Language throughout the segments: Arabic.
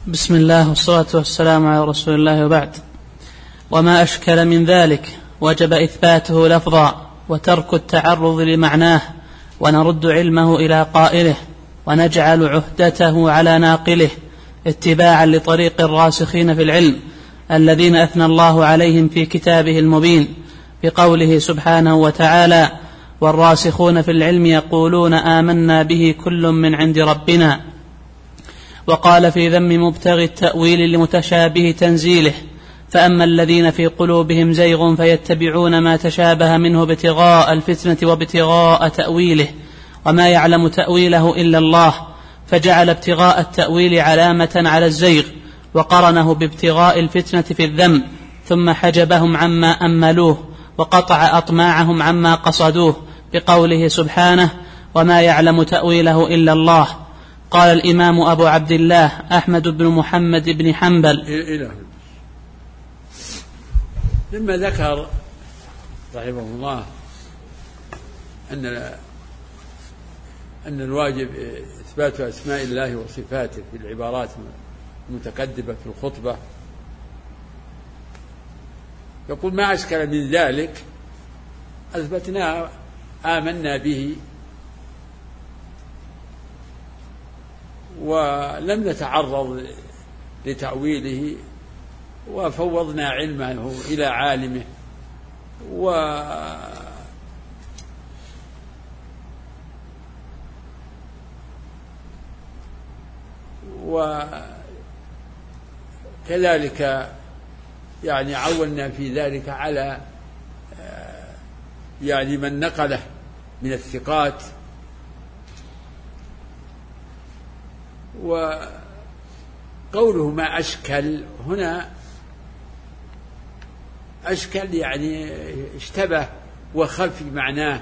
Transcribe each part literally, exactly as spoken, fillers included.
بسم الله والصلاة والسلام على رسول الله وبعد. وما أشكل من ذلك وجب إثباته لفظا وترك التعرض لمعناه، ونرد علمه إلى قائله، ونجعل عهدته على ناقله اتباعا لطريق الراسخين في العلم الذين أثنى الله عليهم في كتابه المبين بقوله سبحانه وتعالى: والراسخون في العلم يقولون آمنا به كل من عند ربنا. وقال في ذم مبتغي التأويل لمتشابه تنزيله: فأما الذين في قلوبهم زيغ فيتبعون ما تشابه منه ابتغاء الفتنة وابتغاء تأويله وما يعلم تأويله إلا الله، فجعل ابتغاء التأويل علامة على الزيغ وقرنه بابتغاء الفتنة في الذم، ثم حجبهم عما أملوه وقطع أطماعهم عما قصدوه بقوله سبحانه: وما يعلم تأويله إلا الله. قال الإمام أبو عبد الله أحمد بن محمد بن حنبل إله لما ذكر رحمه الله أن أن الواجب إثبات أسماء الله وصفاته في العبارات المتقدمة في الخطبة، يقول: ما أشكل من ذلك أثبتناه آمنا به ولم نتعرض لتأويله وفوضنا علمه إلى عالمه، و وكذلك يعني عولنا في ذلك على يعني من نقله من الثقات. وقوله ما أشكل هنا، أشكل يعني اشتبه وخفي معناه،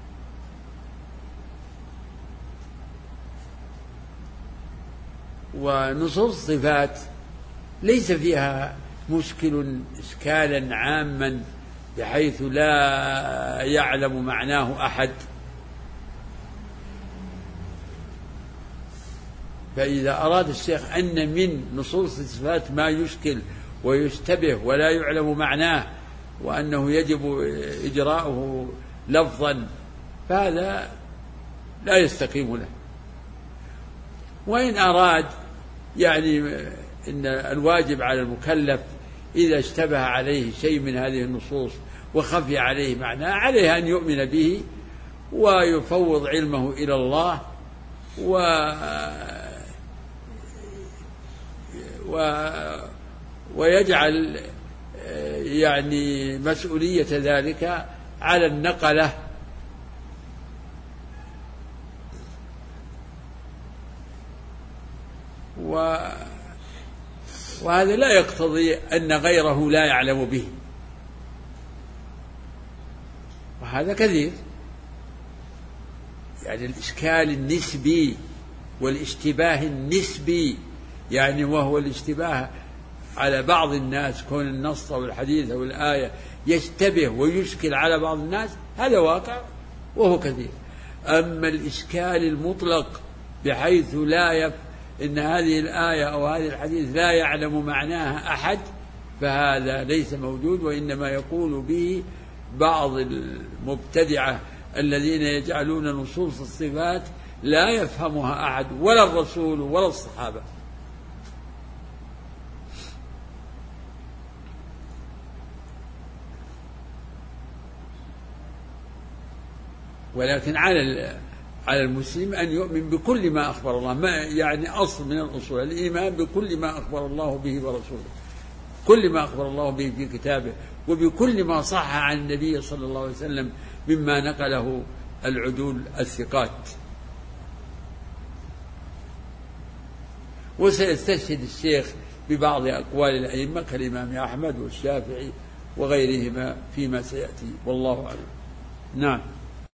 ونصوص الصفات ليس فيها مشكل إشكالا عاما بحيث لا يعلم معناه أحد. فإذا أراد الشيخ أن من نصوص الصفات ما يشكل ويشتبه ولا يعلم معناه وأنه يجب إجراؤه لفظا، فهذا لا يستقيم له. وإن أراد يعني أن الواجب على المكلف إذا اشتبه عليه شيء من هذه النصوص وخفي عليه معناه، عليه أن يؤمن به ويفوض علمه إلى الله، و و ويجعل يعني مسؤولية ذلك على النقلة. و وهذا لا يقتضي أن غيره لا يعلم به، وهذا كثير. يعني الإشكال النسبي والاشتباه النسبي، يعني وهو الاشتباه على بعض الناس، كون النص أو الحديث أو الآية يشتبه ويشكل على بعض الناس، هذا واقع وهو كثير. أما الإشكال المطلق بحيث لا يف إن هذه الآية أو هذه الحديث لا يعلم معناها أحد، فهذا ليس موجود، وإنما يقول به بعض المبتدعة الذين يجعلون نصوص الصفات لا يفهمها أحد ولا الرسول ولا الصحابة. ولكن على على المسلم أن يؤمن بكل ما أخبر الله، ما يعني أصل من الأصول الإيمان بكل ما أخبر الله به ورسوله، كل ما أخبر الله به في كتابه، وبكل ما صح عن النبي صلى الله عليه وسلم مما نقله العدول الثقات. وسيستشهد الشيخ ببعض أقوال الأئمة كالإمام أحمد والشافعي وغيرهما فيما سيأتي، والله أعلم. نعم.